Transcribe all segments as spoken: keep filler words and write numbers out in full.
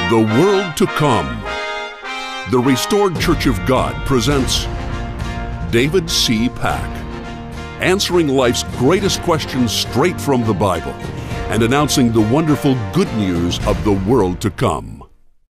The World to Come. The Restored Church of God presents David C. Pack, answering life's greatest questions straight from the Bible and announcing the wonderful good news of the world to come.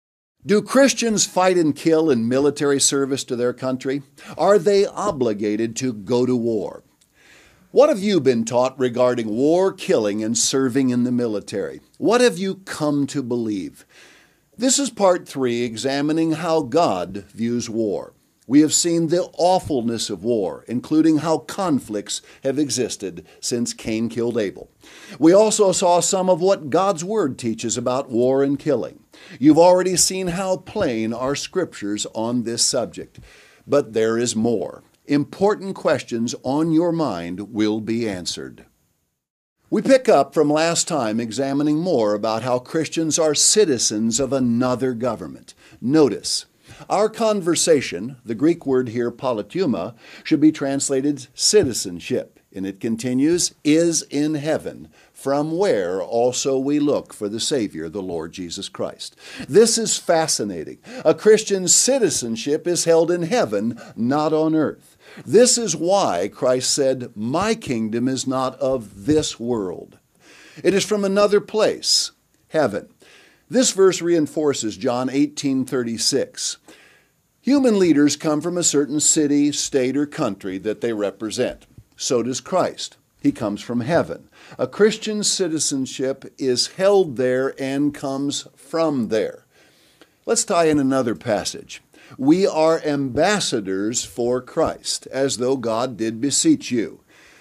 Do Christians fight and kill in military service to their country? Are they obligated to go to war? What have you been taught regarding war, killing, and serving in the military? What have you come to believe? This is part three, examining how God views war. We have seen the awfulness of war, including how conflicts have existed since Cain killed Abel. We also saw some of what God's Word teaches about war and killing. You've already seen how plain are Scriptures on this subject. But there is more. Important questions on your mind will be answered. We pick up from last time examining more about how Christians are citizens of another government. Notice, our conversation, the Greek word here politeuma, should be translated citizenship, and it continues, is in heaven, from where also we look for the Savior, the Lord Jesus Christ. This is fascinating. A Christian's citizenship is held in heaven, not on earth. This is why Christ said, "My kingdom is not of this world." It is from another place, heaven. This verse reinforces John eighteen thirty-six. Human leaders come from a certain city, state, or country that they represent. So does Christ. He comes from heaven. A Christian's citizenship is held there and comes from there. Let's tie in another passage. We are ambassadors for Christ, as though God did beseech you.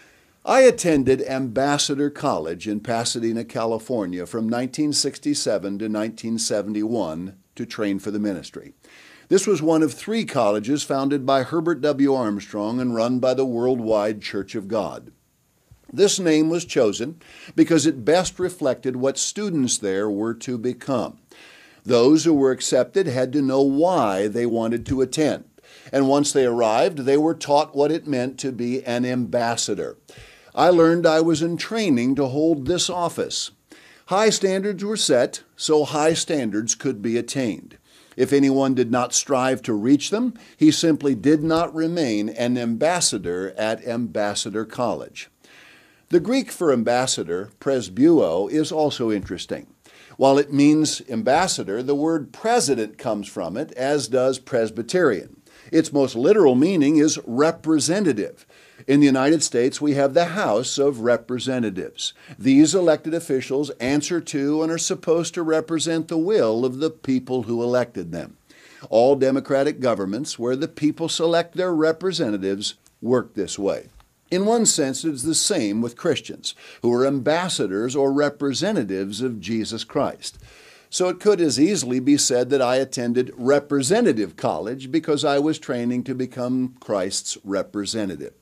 I attended Ambassador College in Pasadena, California from nineteen sixty-seven to nineteen seventy-one to train for the ministry. This was one of three colleges founded by Herbert W. Armstrong and run by the Worldwide Church of God. This name was chosen because it best reflected what students there were to become. Those who were accepted had to know why they wanted to attend. And once they arrived, they were taught what it meant to be an ambassador. I learned I was in training to hold this office. High standards were set, so high standards could be attained. If anyone did not strive to reach them, he simply did not remain an ambassador at Ambassador College. The Greek for ambassador, presbuo, is also interesting. While it means ambassador, the word president comes from it, as does Presbyterian. Its most literal meaning is representative. In the United States, we have the House of Representatives. These elected officials answer to and are supposed to represent the will of the people who elected them. All democratic governments, where the people select their representatives, work this way. In one sense, it is the same with Christians, who are ambassadors or representatives of Jesus Christ. So it could as easily be said that I attended Representative College because I was training to become Christ's representative.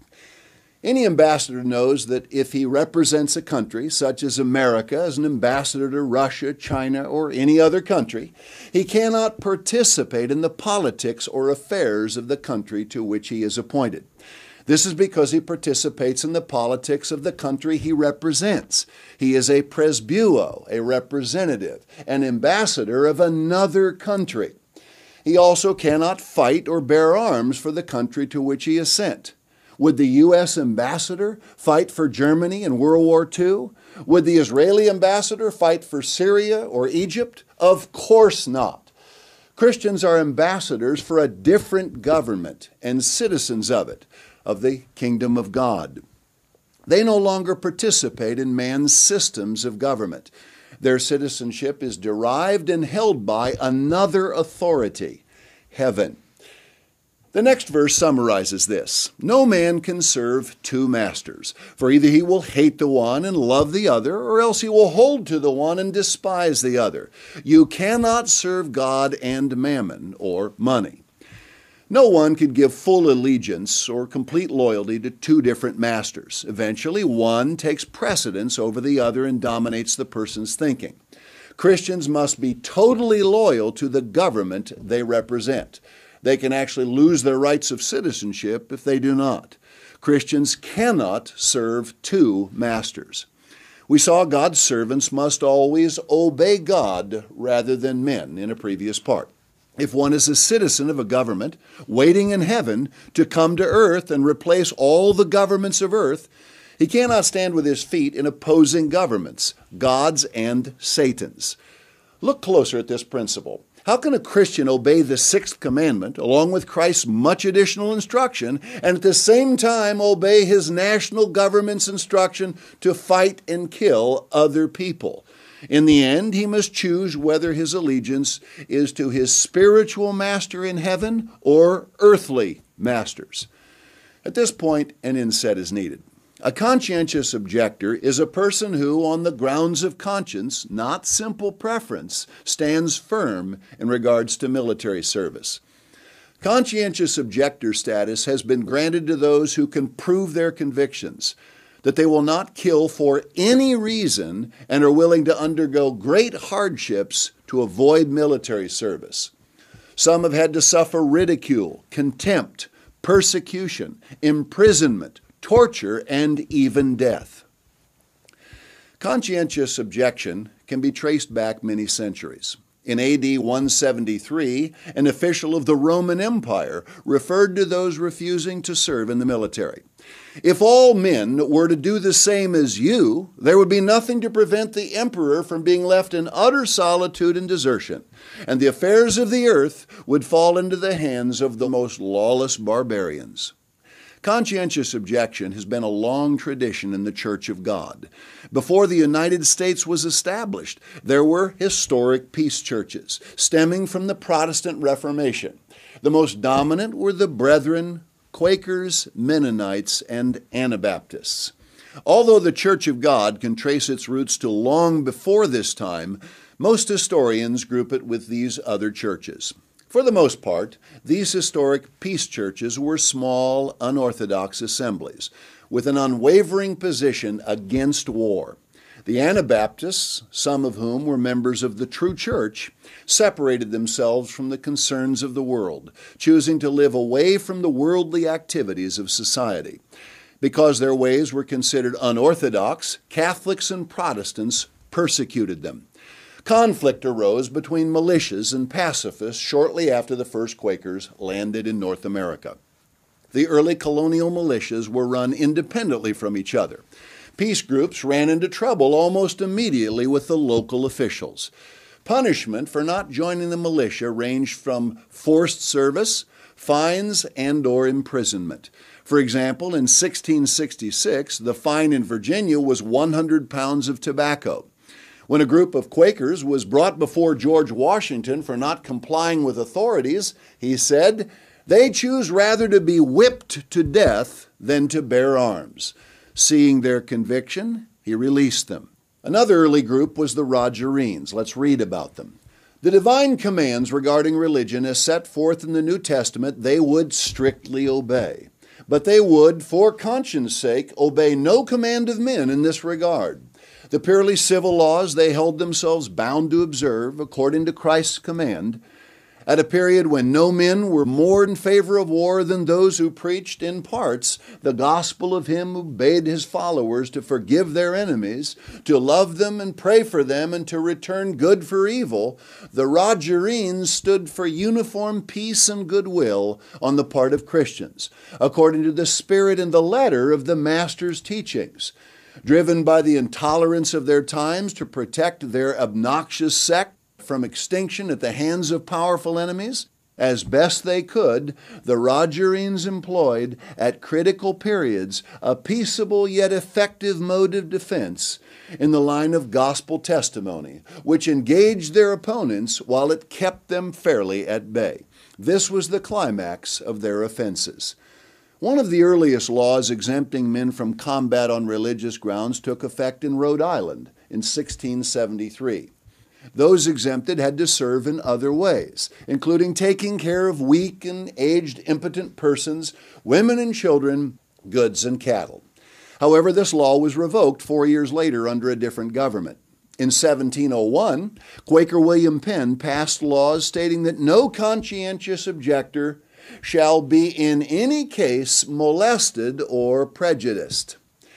Any ambassador knows that if he represents a country, such as America, as an ambassador to Russia, China, or any other country, he cannot participate in the politics or affairs of the country to which he is appointed. This is because he participates in the politics of the country he represents. He is a presbuo, a representative, an ambassador of another country. He also cannot fight or bear arms for the country to which he is sent. Would the U S ambassador fight for Germany in World War Two? Would the Israeli ambassador fight for Syria or Egypt? Of course not. Christians are ambassadors for a different government and citizens of it, of the kingdom of God. They no longer participate in man's systems of government. Their citizenship is derived and held by another authority, heaven. The next verse summarizes this. No man can serve two masters, for either he will hate the one and love the other, or else he will hold to the one and despise the other. You cannot serve God and mammon, or money. No one could give full allegiance or complete loyalty to two different masters. Eventually, one takes precedence over the other and dominates the person's thinking. Christians must be totally loyal to the government they represent. They can actually lose their rights of citizenship if they do not. Christians cannot serve two masters. We saw God's servants must always obey God rather than men in a previous part. If one is a citizen of a government waiting in heaven to come to earth and replace all the governments of earth, he cannot stand with his feet in opposing governments, God's and Satan's. Look closer at this principle. How can a Christian obey the sixth commandment, along with Christ's much additional instruction, and at the same time obey his national government's instruction to fight and kill other people? In the end, he must choose whether his allegiance is to his spiritual master in heaven or earthly masters. At this point, an inset is needed. A conscientious objector is a person who, on the grounds of conscience, not simple preference, stands firm in regards to military service. Conscientious objector status has been granted to those who can prove their convictions, that they will not kill for any reason and are willing to undergo great hardships to avoid military service. Some have had to suffer ridicule, contempt, persecution, imprisonment, torture, and even death. Conscientious objection can be traced back many centuries. In A D one seventy-three, an official of the Roman Empire referred to those refusing to serve in the military. If all men were to do the same as you, there would be nothing to prevent the emperor from being left in utter solitude and desertion, and the affairs of the earth would fall into the hands of the most lawless barbarians. Conscientious objection has been a long tradition in the Church of God. Before the United States was established, there were historic peace churches stemming from the Protestant Reformation. The most dominant were the Brethren, Quakers, Mennonites, and Anabaptists. Although the Church of God can trace its roots to long before this time, most historians group it with these other churches. For the most part, these historic peace churches were small, unorthodox assemblies with an unwavering position against war. The Anabaptists, some of whom were members of the true church, separated themselves from the concerns of the world, choosing to live away from the worldly activities of society. Because their ways were considered unorthodox, Catholics and Protestants persecuted them. Conflict arose between militias and pacifists shortly after the first Quakers landed in North America. The early colonial militias were run independently from each other. Peace groups ran into trouble almost immediately with the local officials. Punishment for not joining the militia ranged from forced service, fines, and or imprisonment. For example, in sixteen sixty-six, the fine in Virginia was one hundred pounds of tobacco. When a group of Quakers was brought before George Washington for not complying with authorities, he said, "They choose rather to be whipped to death than to bear arms." Seeing their conviction, he released them. Another early group was the Rogerines. Let's read about them. The divine commands regarding religion as set forth in the New Testament they would strictly obey. But they would, for conscience sake, obey no command of men in this regard. The purely civil laws they held themselves bound to observe, according to Christ's command, at a period when no men were more in favor of war than those who preached in parts the gospel of him who bade his followers to forgive their enemies, to love them and pray for them, and to return good for evil. The Rogerines stood for uniform peace and goodwill on the part of Christians, according to the spirit and the letter of the Master's teachings. Driven by the intolerance of their times to protect their obnoxious sect from extinction at the hands of powerful enemies, as best they could, the Rogerines employed, at critical periods, a peaceable yet effective mode of defense in the line of gospel testimony, which engaged their opponents while it kept them fairly at bay. This was the climax of their offenses. One of the earliest laws exempting men from combat on religious grounds took effect in Rhode Island in sixteen seventy-three. Those exempted had to serve in other ways, including taking care of weak and aged impotent persons, women and children, goods and cattle. However, this law was revoked four years later under a different government. In seventeen oh one, Quaker William Penn passed laws stating that no conscientious objector shall be in any case molested or prejudiced.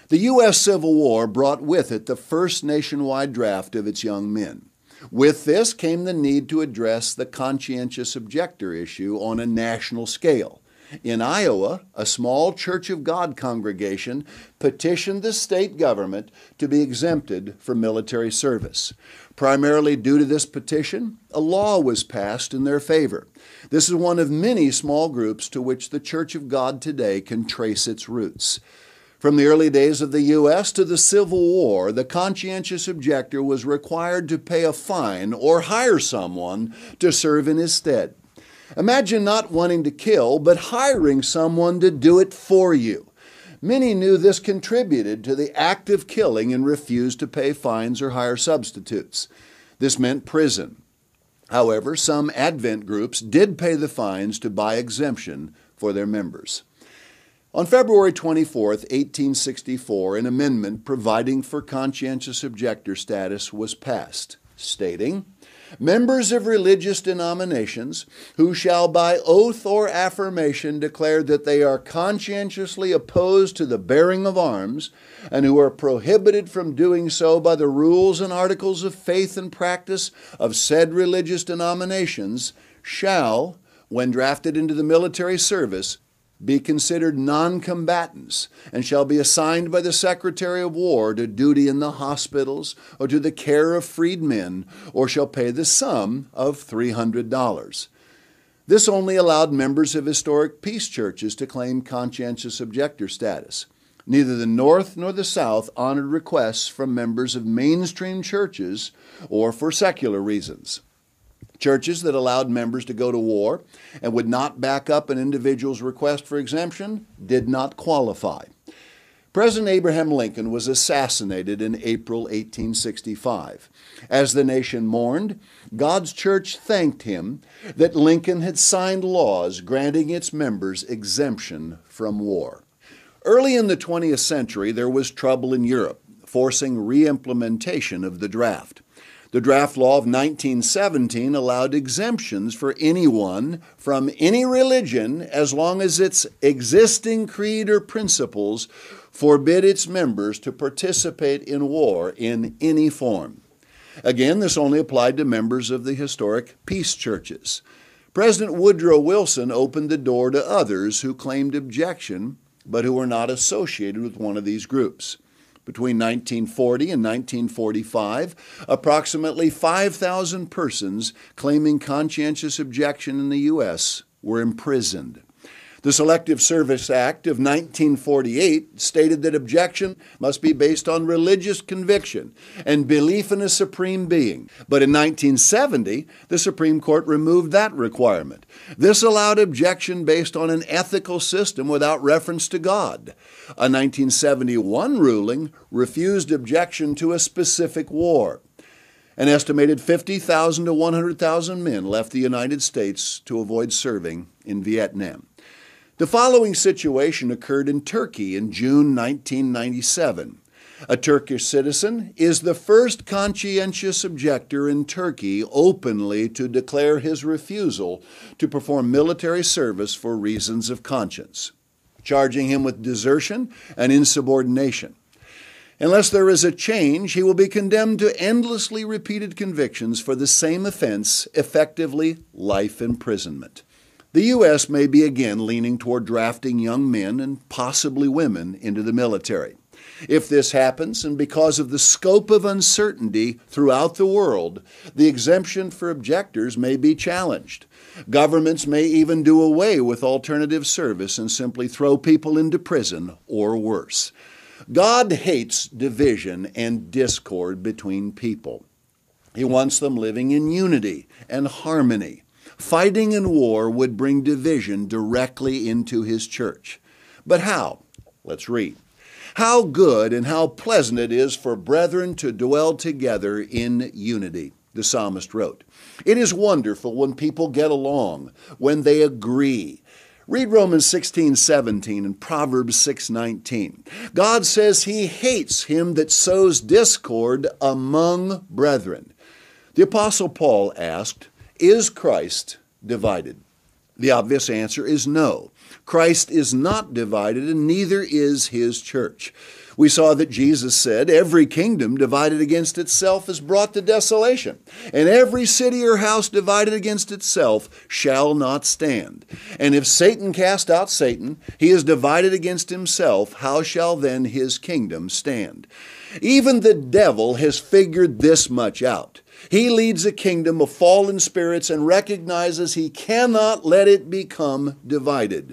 The U S Civil War brought with it the first nationwide draft of its young men. With this came the need to address the conscientious objector issue on a national scale. In Iowa, a small Church of God congregation petitioned the state government to be exempted from military service. Primarily due to this petition, a law was passed in their favor. This is one of many small groups to which the Church of God today can trace its roots. From the early days of the U S to the Civil War, the conscientious objector was required to pay a fine or hire someone to serve in his stead. Imagine not wanting to kill, but hiring someone to do it for you. Many knew this contributed to the act of killing and refused to pay fines or hire substitutes. This meant prison. However, some Advent groups did pay the fines to buy exemption for their members. On February twenty-fourth, eighteen sixty-four, an amendment providing for conscientious objector status was passed, stating, "Members of religious denominations who shall by oath or affirmation declare that they are conscientiously opposed to the bearing of arms and who are prohibited from doing so by the rules and articles of faith and practice of said religious denominations shall, when drafted into the military service, be considered non-combatants and shall be assigned by the Secretary of War to duty in the hospitals or to the care of freedmen, or shall pay the sum of three hundred dollars. This only allowed members of historic peace churches to claim conscientious objector status. Neither the North nor the South honored requests from members of mainstream churches or for secular reasons. Churches that allowed members to go to war and would not back up an individual's request for exemption did not qualify. President Abraham Lincoln was assassinated in April eighteen sixty-five. As the nation mourned, God's church thanked him that Lincoln had signed laws granting its members exemption from war. Early in the twentieth century, there was trouble in Europe, forcing re-implementation of the draft. The draft law of nineteen seventeen allowed exemptions for anyone from any religion as long as its existing creed or principles forbid its members to participate in war in any form. Again, this only applied to members of the historic peace churches. President Woodrow Wilson opened the door to others who claimed objection, but who were not associated with one of these groups. Between nineteen forty and nineteen forty-five, approximately five thousand persons claiming conscientious objection in the U S were imprisoned. The Selective Service Act of nineteen forty-eight stated that objection must be based on religious conviction and belief in a supreme being. But in nineteen seventy, the Supreme Court removed that requirement. This allowed objection based on an ethical system without reference to God. A nineteen seventy-one ruling refused objection to a specific war. An estimated fifty thousand to one hundred thousand men left the United States to avoid serving in Vietnam. The following situation occurred in Turkey in June nineteen ninety-seven. A Turkish citizen is the first conscientious objector in Turkey openly to declare his refusal to perform military service for reasons of conscience, charging him with desertion and insubordination. Unless there is a change, he will be condemned to endlessly repeated convictions for the same offense, effectively life imprisonment. The U S may be again leaning toward drafting young men and possibly women into the military. If this happens, and because of the scope of uncertainty throughout the world, the exemption for objectors may be challenged. Governments may even do away with alternative service and simply throw people into prison or worse. God hates division and discord between people. He wants them living in unity and harmony. Fighting in war would bring division directly into his church. But how? Let's read. How good and how pleasant it is for brethren to dwell together in unity, the psalmist wrote. It is wonderful when people get along, when they agree. Read Romans sixteen seventeen and Proverbs six nineteen. God says he hates him that sows discord among brethren. The Apostle Paul asked, is Christ divided? The obvious answer is no. Christ is not divided, and neither is his church. We saw that Jesus said, every kingdom divided against itself is brought to desolation, and every city or house divided against itself shall not stand. And if Satan cast out Satan, he is divided against himself. How shall then his kingdom stand? Even the devil has figured this much out. He leads a kingdom of fallen spirits and recognizes he cannot let it become divided.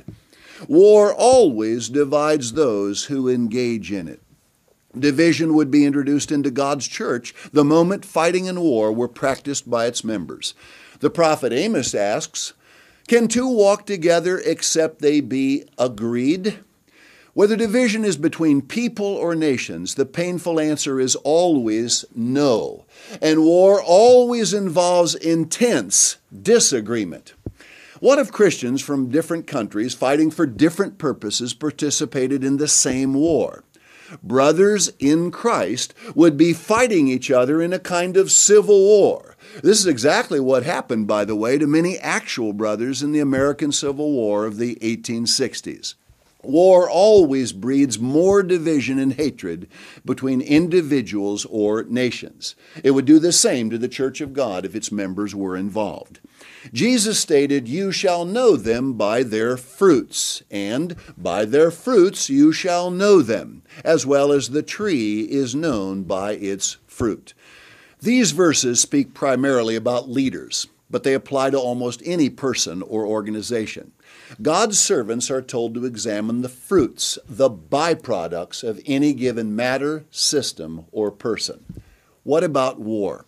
War always divides those who engage in it. Division would be introduced into God's church the moment fighting and war were practiced by its members. The prophet Amos asks, "Can two walk together except they be agreed?" Whether division is between people or nations, the painful answer is always no. And war always involves intense disagreement. What if Christians from different countries fighting for different purposes participated in the same war? Brothers in Christ would be fighting each other in a kind of civil war. This is exactly what happened, by the way, to many actual brothers in the American Civil War of the eighteen sixties. War always breeds more division and hatred between individuals or nations. It would do the same to the Church of God if its members were involved. Jesus stated, "You shall know them by their fruits, and by their fruits you shall know them, as well as the tree is known by its fruit." These verses speak primarily about leaders, but they apply to almost any person or organization. God's servants are told to examine the fruits, the byproducts of any given matter, system, or person. What about war?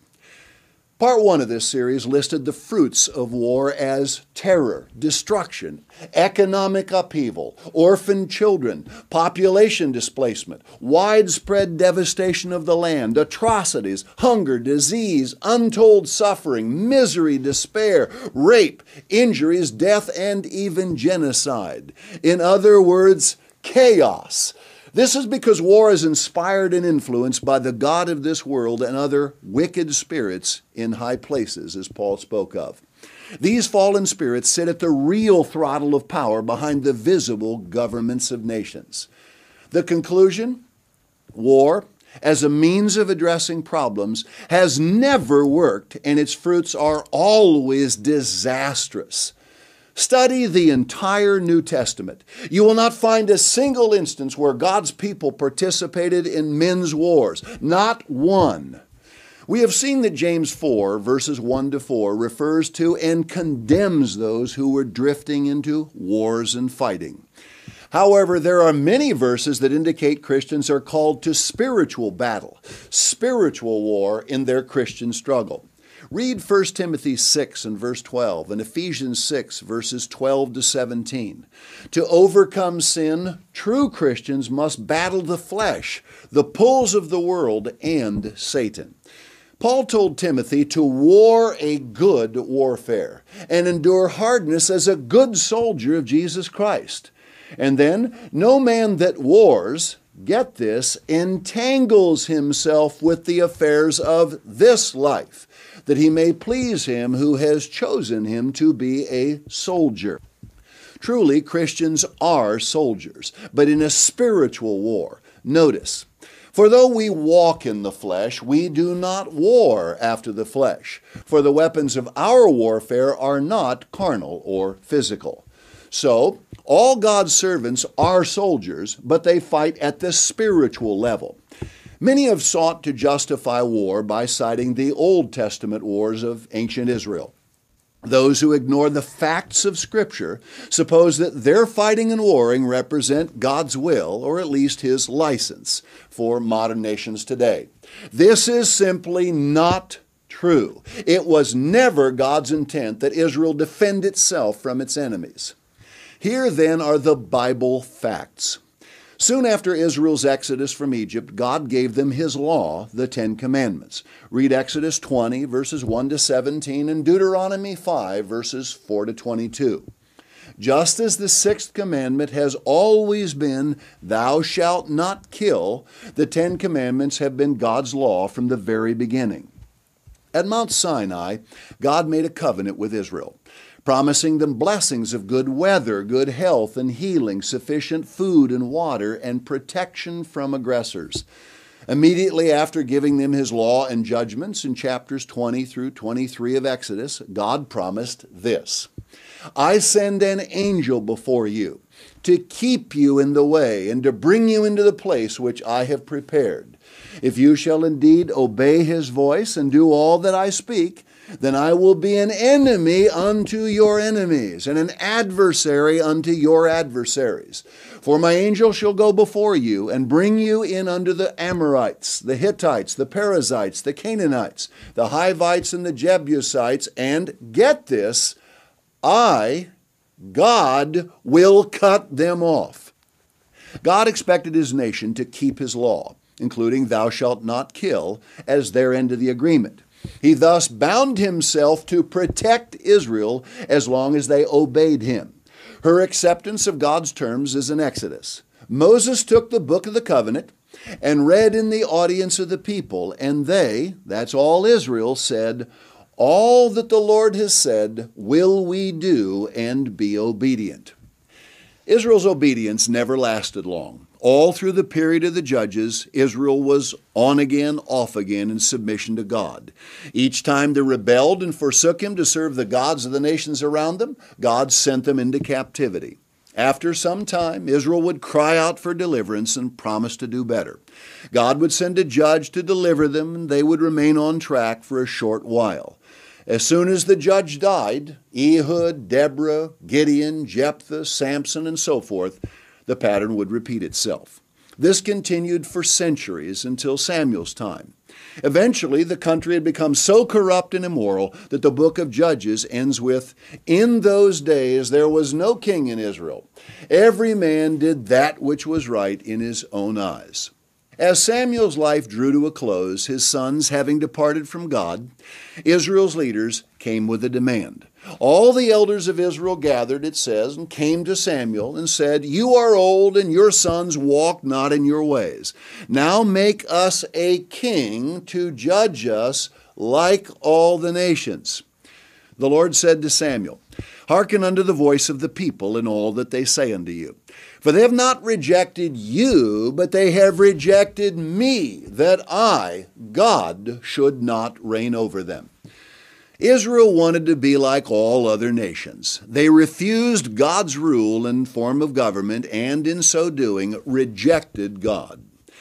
Part one of this series listed the fruits of war as terror, destruction, economic upheaval, orphaned children, population displacement, widespread devastation of the land, atrocities, hunger, disease, untold suffering, misery, despair, rape, injuries, death, and even genocide. In other words, chaos. This is because war is inspired and influenced by the god of this world and other wicked spirits in high places, as Paul spoke of. These fallen spirits sit at the real throttle of power behind the visible governments of nations. The conclusion? War, as a means of addressing problems, has never worked, and its fruits are always disastrous. Study the entire New Testament. You will not find a single instance where God's people participated in men's wars. Not one. We have seen that James four, verses one to four, refers to and condemns those who were drifting into wars and fighting. However, there are many verses that indicate Christians are called to spiritual battle, spiritual war in their Christian struggle. Read First Timothy six and verse twelve and Ephesians six verses twelve to seventeen. To overcome sin, true Christians must battle the flesh, the pulls of the world, and Satan. Paul told Timothy to war a good warfare and endure hardness as a good soldier of Jesus Christ. And then, no man that wars, get this, entangles himself with the affairs of this life, that he may please him who has chosen him to be a soldier. Truly, Christians are soldiers, but in a spiritual war. Notice, for though we walk in the flesh, we do not war after the flesh. For the weapons of our warfare are not carnal or physical. So, all God's servants are soldiers, but they fight at the spiritual level. Many have sought to justify war by citing the Old Testament wars of ancient Israel. Those who ignore the facts of Scripture suppose that their fighting and warring represent God's will, or at least His license, for modern nations today. This is simply not true. It was never God's intent that Israel defend itself from its enemies. Here then are the Bible facts. Soon after Israel's exodus from Egypt, God gave them His law, the Ten Commandments. Read Exodus twenty, verses one to seventeen, and Deuteronomy five, verses four to twenty-two. Just as the sixth commandment has always been, "Thou shalt not kill," the Ten Commandments have been God's law from the very beginning. At Mount Sinai, God made a covenant with Israel. promising them blessings of good weather, good health and healing, sufficient food and water, and protection from aggressors. Immediately after giving them his law and judgments in chapters twenty through twenty-three of Exodus, God promised this: I send an angel before you to keep you in the way and to bring you into the place which I have prepared. If you shall indeed obey his voice and do all that I speak, then I will be an enemy unto your enemies, and an adversary unto your adversaries. For my angel shall go before you, and bring you in unto the Amorites, the Hittites, the Perizzites, the Canaanites, the Hivites, and the Jebusites, and, get this, I, God, will cut them off. God expected his nation to keep his law, including thou shalt not kill, as their end of the agreement. He thus bound himself to protect Israel as long as they obeyed him. Her acceptance of God's terms is in Exodus. Moses took the book of the covenant and read in the audience of the people, and they, that's all Israel, said, all that the Lord has said will we do, and be obedient. Israel's obedience never lasted long. All through the period of the judges, Israel was on again, off again in submission to God. Each time they rebelled and forsook him to serve the gods of the nations around them, God sent them into captivity. After some time, Israel would cry out for deliverance and promise to do better. God would send a judge to deliver them, and they would remain on track for a short while. As soon as the judge died, Ehud, Deborah, Gideon, Jephthah, Samson, and so forth, the pattern would repeat itself. This continued for centuries until Samuel's time. Eventually, the country had become so corrupt and immoral that the book of Judges ends with, in those days there was no king in Israel. Every man did that which was right in his own eyes. As Samuel's life drew to a close, his sons having departed from God, Israel's leaders came with a demand. All the elders of Israel gathered, it says, and came to Samuel and said, you are old, and your sons walk not in your ways. Now make us a king to judge us like all the nations. The Lord said to Samuel, hearken unto the voice of the people in all that they say unto you. For they have not rejected you, but they have rejected me, that I, God, should not reign over them. Israel wanted to be like all other nations. They refused God's rule and form of government, and in so doing, rejected God.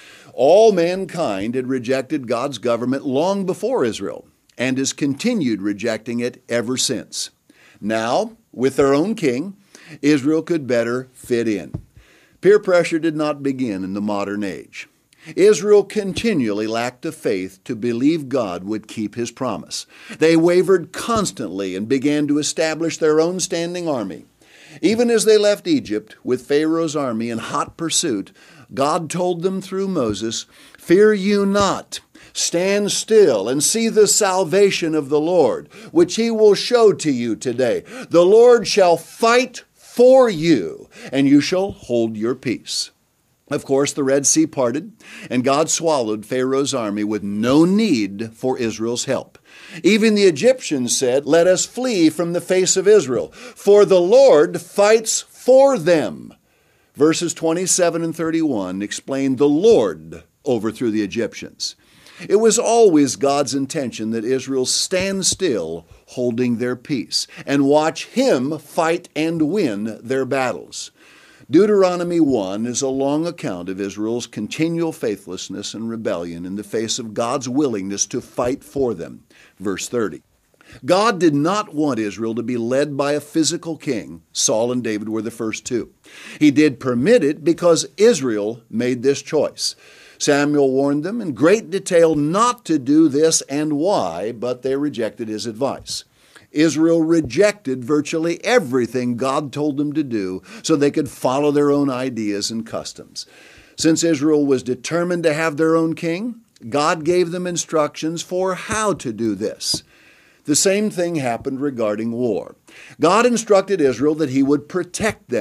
All mankind had rejected God's government long before Israel, and has continued rejecting it ever since. Now, with their own king, Israel could better fit in. Peer pressure did not begin in the modern age. Israel continually lacked the faith to believe God would keep his promise. They wavered constantly and began to establish their own standing army. Even as they left Egypt with Pharaoh's army in hot pursuit, God told them through Moses, fear you not. Stand still and see the salvation of the Lord, which he will show to you today. The Lord shall fight for you, and you shall hold your peace. Of course, the Red Sea parted, and God swallowed Pharaoh's army with no need for Israel's help. Even the Egyptians said, let us flee from the face of Israel, for the Lord fights for them. Verses twenty-seven and thirty-one explain the Lord overthrew the Egyptians. It was always God's intention that Israel stand still, holding their peace, and watch him fight and win their battles. Deuteronomy one is a long account of Israel's continual faithlessness and rebellion in the face of God's willingness to fight for them. Verse thirty. God did not want Israel to be led by a physical king. Saul and David were the first two. He did permit it because Israel made this choice. Samuel warned them in great detail not to do this and why, but they rejected his advice. Israel rejected virtually everything God told them to do so they could follow their own ideas and customs. Since Israel was determined to have their own king, God gave them instructions for how to do this. The same thing happened regarding war. God instructed Israel that he would protect them.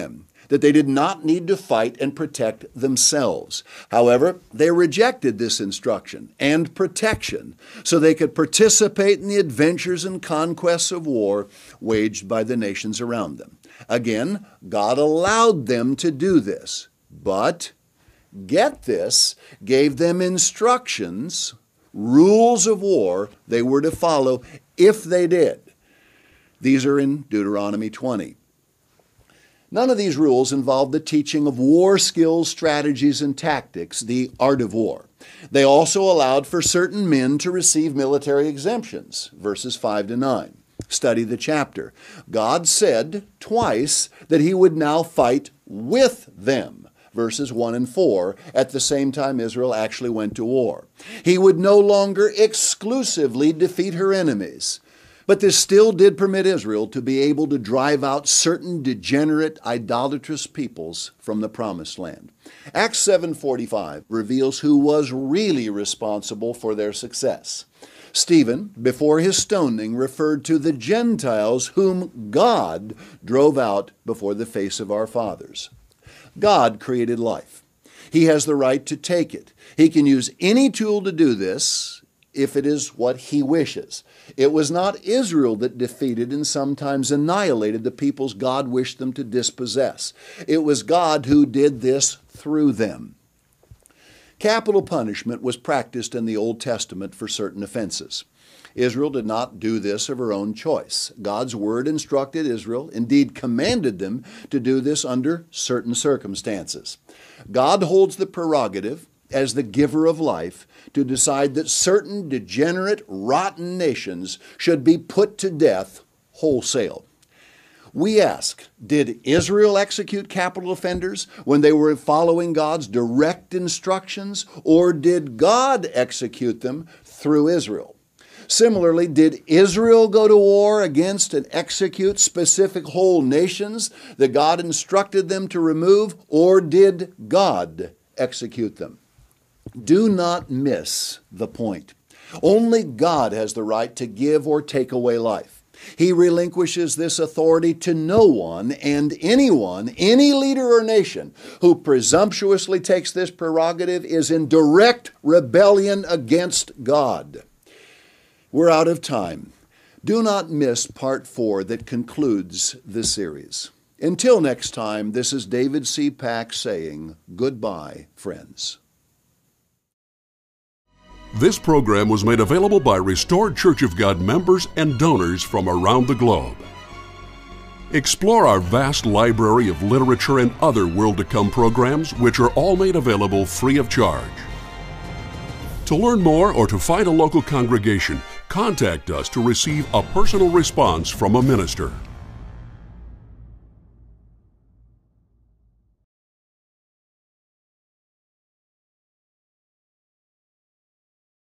that they did not need to fight and protect themselves. However, they rejected this instruction and protection so they could participate in the adventures and conquests of war waged by the nations around them. Again, God allowed them to do this, but, get this, gave them instructions, rules of war they were to follow if they did. These are in Deuteronomy twenty. None of these rules involved the teaching of war skills, strategies, and tactics, the art of war. They also allowed for certain men to receive military exemptions, verses five to nine. Study the chapter. God said twice that he would now fight with them, verses one and four, at the same time Israel actually went to war. He would no longer exclusively defeat her enemies. But this still did permit Israel to be able to drive out certain degenerate, idolatrous peoples from the Promised Land. Acts seven forty-five reveals who was really responsible for their success. Stephen, before his stoning, referred to the Gentiles whom God drove out before the face of our fathers. God created life. He has the right to take it. He can use any tool to do this if it is what he wishes. It was not Israel that defeated and sometimes annihilated the peoples God wished them to dispossess. It was God who did this through them. Capital punishment was practiced in the Old Testament for certain offenses. Israel did not do this of her own choice. God's word instructed Israel, indeed commanded them, to do this under certain circumstances. God holds the prerogative, as the giver of life, to decide that certain degenerate, rotten nations should be put to death wholesale. We ask, did Israel execute capital offenders when they were following God's direct instructions, or did God execute them through Israel? Similarly, did Israel go to war against and execute specific whole nations that God instructed them to remove, or did God execute them? Do not miss the point. Only God has the right to give or take away life. He relinquishes this authority to no one and anyone, any leader or nation, who presumptuously takes this prerogative is in direct rebellion against God. We're out of time. Do not miss part four that concludes this series. Until next time, this is David C. Pack saying goodbye, friends. This program was made available by Restored Church of God members and donors from around the globe. Explore our vast library of literature and other World to Come programs, which are all made available free of charge. To learn more or to find a local congregation, contact us to receive a personal response from a minister.